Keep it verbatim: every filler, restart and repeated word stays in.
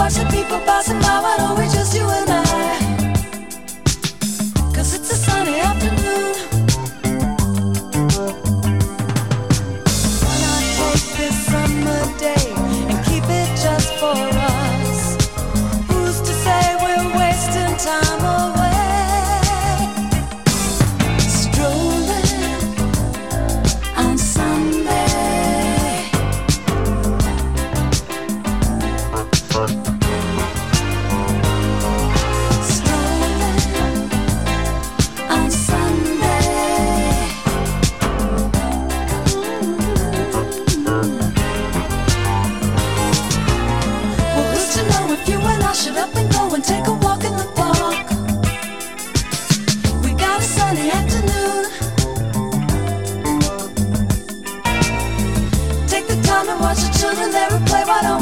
watch the people passing by, why don't we just you and I? Cause it's a sunny afternoon. Why not take this summer day and keep it just for us? Who's to say we're wasting time away? Strolling on Sunday. Strolling on Sunday. Well, who's to know if you and I should up and go and take a walk in the park? We got a sunny afternoon. Take the time and watch the children there at play. Why don't